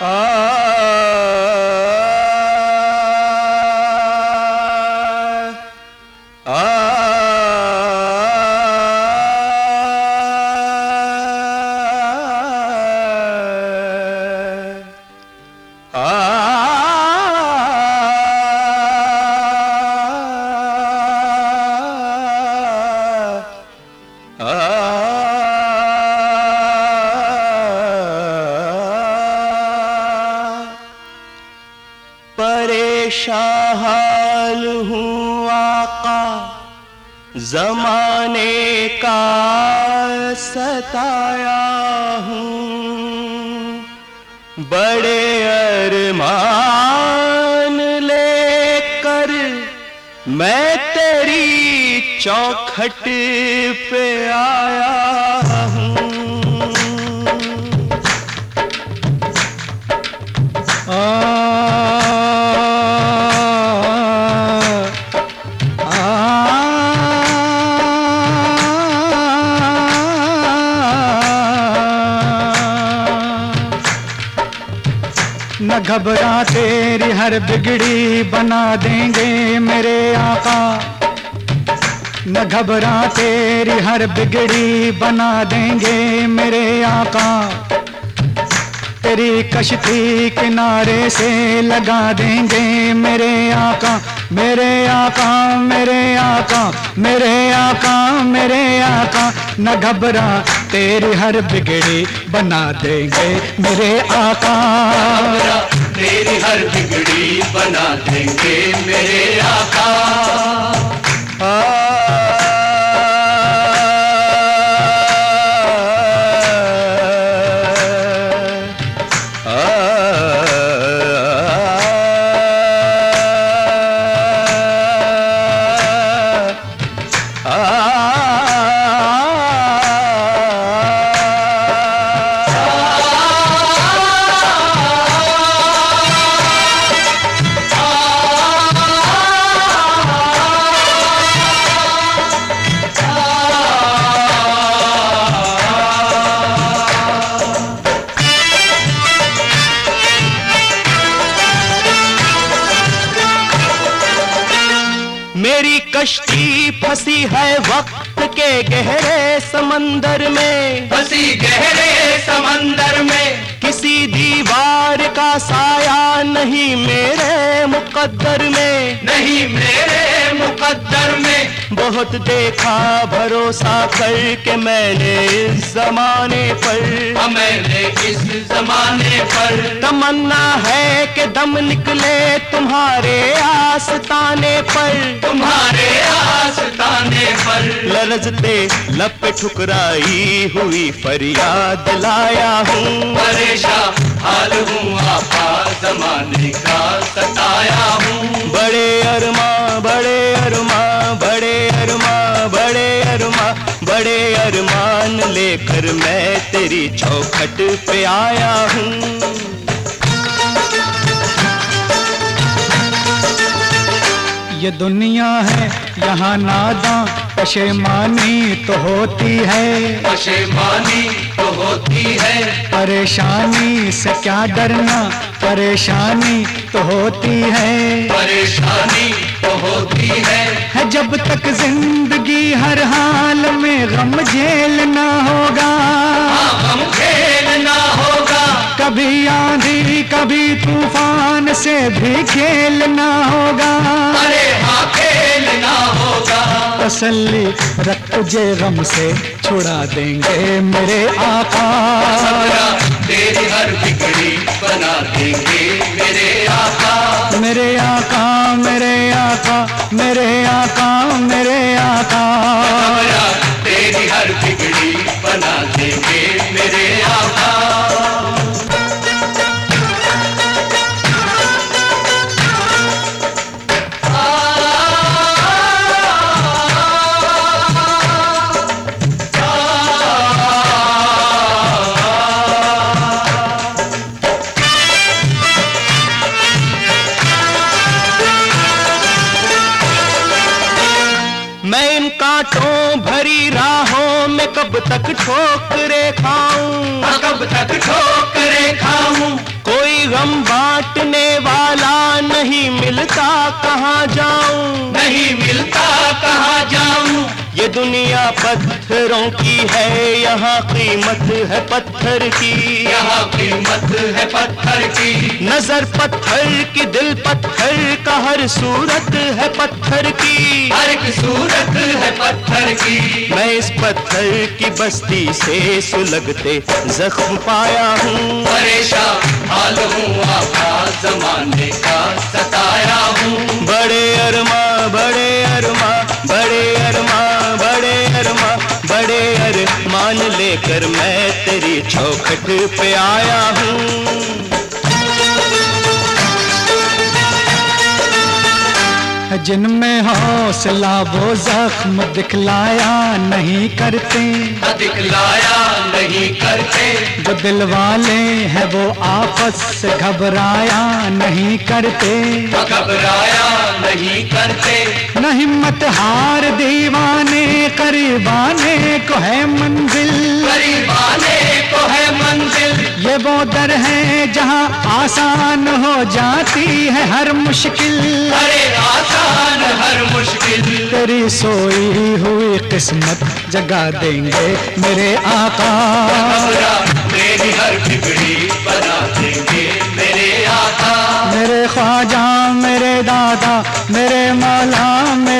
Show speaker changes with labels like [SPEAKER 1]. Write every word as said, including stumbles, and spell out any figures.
[SPEAKER 1] परेशान हाल हूँ आका ज़माने का सताया हूँ, बड़े अरमान लेकर मैं तेरी चौखट पे आया हूँ।
[SPEAKER 2] न घबरा तेरी हर बिगड़ी बना देंगे मेरे आका, न घबरा तेरी हर बिगड़ी बना देंगे मेरे आका, तेरी कश्ती किनारे से लगा देंगे मेरे आका, मेरे आका मेरे आका मेरे आका मेरे आका, न घबरा तेरी हर बिगड़ी बना देंगे मेरे आका,
[SPEAKER 1] तेरी हर बिगड़ी बना देंगे मेरे आका। मेरी कश्ती फंसी है वक्त के गहरे समंदर में, फंसी गहरे समंदर में, किसी दीवार का साया नहीं मेरे मुकद्दर में, नहीं मेरे मुकद्दर में। बहुत देखा भरोसा करके मैंने इस जमाने पर, मैंने इस जमाने पर, तमन्ना है कि दम निकले तुम्हारे आस्ताने पर, तुम्हारे आस्ताने पर। लरजते लब पे ठुकराई हुई फरियाद लाया हूँ, परेशान हाल हूँ आपा ज़माने का सताया हूँ, बड़े अरमा बड़े अरमा बड़े अरमा बड़े अरमा बड़े अरमान लेकर मैं तेरी चौखट पे आया हूँ।
[SPEAKER 2] ये दुनिया है यहाँ नादां पशेमानी तो होती है,
[SPEAKER 1] पशेमानी तो होती है,
[SPEAKER 2] परेशानी से क्या डरना परेशानी तो होती है,
[SPEAKER 1] परेशानी तो होती है,
[SPEAKER 2] है जब तक जिंदगी हर हाल में गम झेलना होगा,
[SPEAKER 1] गम झेलना होगा,
[SPEAKER 2] कभी आंधी कभी तूफान से भी खेलना होगा,
[SPEAKER 1] अरे हाँ खेलना होगा।
[SPEAKER 2] तसल्ली रख तुझे गम से छुड़ा देंगे मेरे आका,
[SPEAKER 1] तेरी हर बिगड़ी बना देंगे मेरे आका,
[SPEAKER 2] मेरे आका मेरे आका मेरे आका मेरे आका,
[SPEAKER 1] तेरी हर बिगड़ी बना देंगे मेरे आका। मैं इन कांटों भरी राहों में कब तक ठोकरे खाऊं, कब तक ठोकरे खाऊं, कोई गम बांटने वाला नहीं मिलता कहाँ जाऊं,
[SPEAKER 3] नहीं मिलता कहाँ जाऊं।
[SPEAKER 1] ये दुनिया पत्थरों की है, यहाँ कीमत है पत्थर की,
[SPEAKER 3] यहाँ कीमत है पत्थर की।
[SPEAKER 1] नजर पत्थर की, दिल पत्थर का, हर सूरत है पत्थर की,
[SPEAKER 3] हर एक सूरत है पत्थर की।
[SPEAKER 1] मैं इस पत्थर की बस्ती से सुलगते जख्म पाया हूँ,
[SPEAKER 3] परेशान हाल हूँ आका जमाने का सताया हूँ।
[SPEAKER 1] बड़े अरमा बड़े अरमा बड़े अरमा बड़े अरमा बड़े अरमान लेकर मैं तेरी चौखट पे आया हूँ।
[SPEAKER 2] जिनमें हौसला वो जख्म दिखलाया नहीं करते,
[SPEAKER 3] दिखलाया नहीं करते।
[SPEAKER 2] जो दिल वाले हैं वो आपस से घबराया नहीं करते,
[SPEAKER 3] घबराया नहीं करते।
[SPEAKER 2] न हिम्मत हार दीवाने करीबाने को है मंजिल,
[SPEAKER 3] करीबाने को है मंजिल।
[SPEAKER 2] ये वो दर है जहाँ आसान हो जाती है हर मुश्किल,
[SPEAKER 3] अरे आसान हर मुश्किल।
[SPEAKER 2] तेरी सोई हुई किस्मत जगा देंगे मेरे आका,
[SPEAKER 3] घबरा मेरी हर बिगड़ी बना देंगे मेरे आका।
[SPEAKER 2] मेरे ख्वाजा मेरे दादा मेरे मौला